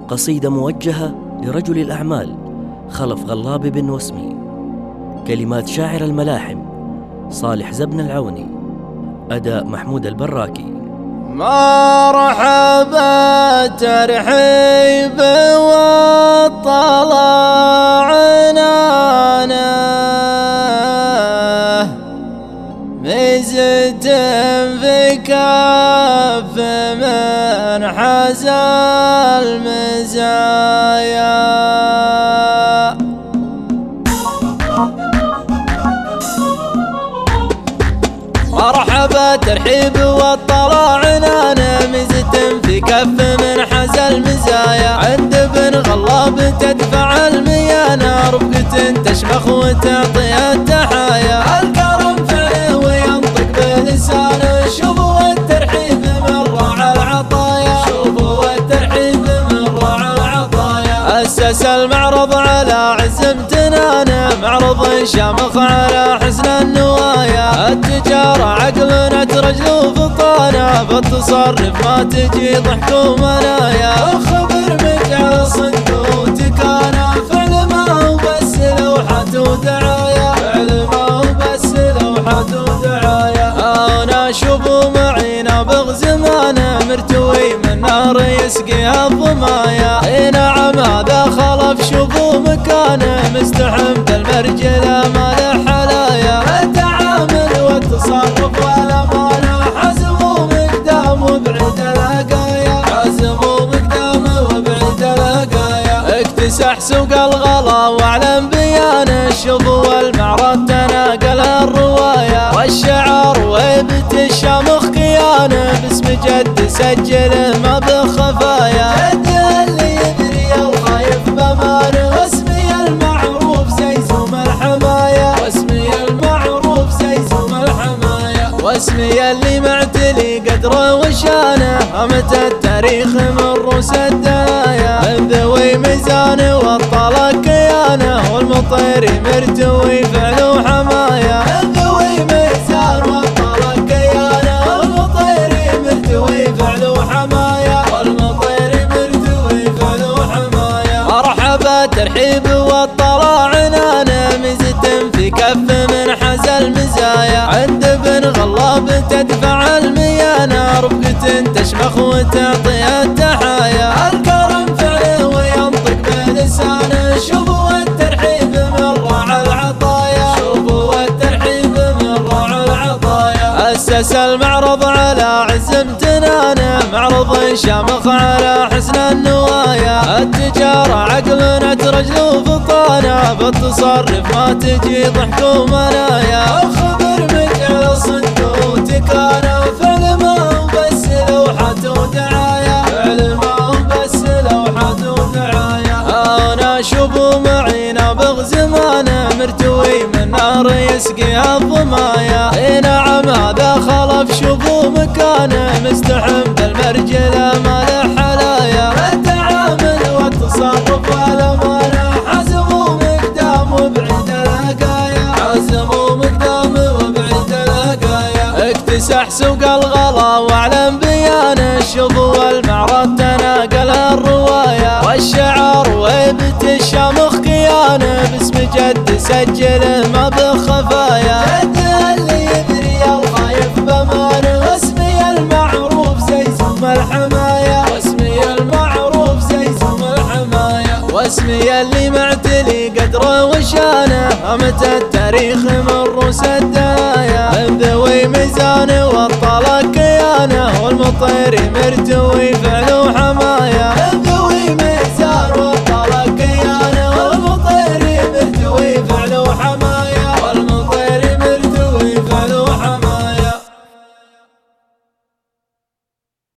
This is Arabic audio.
قصيدة موجهة لرجل الأعمال خلف غلاب بن وسمي. كلمات شاعر الملاحم صالح زبن العوني. أداء محمود البراكي. مرحبا ترحيب وطلعنا ميزة في كف من حزى المزايا. مرحبا ترحيب وطلعنا ميزة في كف من حزى المزايا. عند ابن غلاب تدفع الميانة رفقة تشمخ وتعطي التحايا. الكرم فعله وينطق بلسانه شوفوا الترحيب من راعى العطايا. شوفوا الترحيب من راعى العطايا. أسس المعرض على عز امتنانه معرض شامخ على حسن النوايا. التجارة عقلنا رجل فطانه بالتصرف ما تجي ضحك ومنايا. وخبر مجال صندوق كان فعل ما هو بس لوحة ودعايا. فعل ما هو بس لوحة ودعايا. أنا شوفوا معينا بغزمانه مرتوي من نار يسقيها الظمايا. اي نعم هذا خلف شوفوا مكانه مستحم بالمرجله ما له حلايا. التعامل والتصرف والامانه حزم ومقدام وبعيد الهقايا. حزم ومقدام وبعيد الهقايا. اكتسح سوق الغلا واعلن بيانه شوفوا المعرض تناقل الروايه. والشعر وهيبة الشامخ كيانه باسم جد سجله ما بخفايا. جد اللي يدري الخايف بمانه واسمي المعروف زي زوم الحمايا. واسمي المعروف زي زوم الحمايا. واسمي اللي معتلي قدره وشانه همت التاريخ من روس الدنايا. من ذوي ميزانه والطلق كيانه والمطير مرتوي فعل وحمايا. من ذوي ميزان والطلق كيانه والمطير مرتوي فعل وحمايا. والمطير مرتوي فعل وحمايا. مرحبا ترحيب وطلعنا ميزة في كف من حزى المزايا. عند ابن غلاب تدفع الميانة رفقة تشمخ وتعطي التحايا. الكرم فعله وينطق بلسانه شوفوا الترحيب من راعى العطايا. شوفوا الترحيب من راعى العطايا. أسس المعرض على عز امتنانه معرض شامخ على حسن النوايا. التجارة عقلنا رجل فطانه بالتصرف ما تجي ضحك ومنايا. وخبر مجال صندوق كان فعل ما هو بس لوحة ودعايا. فعل ما هو بس لوحة ودعايا. أنا شوفوا معينا بغزمانه مرتوي من نار يسقيها الظمايا. اي نعم هذا خلف شوفوا مكانه مستحم بالمرجله ما له حلايا. التعامل والتصرف والامانه حزم ومقدام وبعيد الهقايا. حزم ومقدام وبعيد الهقايا. اكتسح سوق الغلا واعلن بيانه شوفوا المعرض تناقل الروايه. والشعر وهيبة الشامخ كيانه باسم جد سجله ما بخفايا. جد اللي يدري الخايف بمانه واسمي المعروف زي زوم الحمايا. واسمي المعروف زي زوم الحمايا. واسمي اللي معتلي قدره وشانه همت التاريخ من روس الدنايا. من ذوي ميزانه والطلق كيانه والمطير مرتوي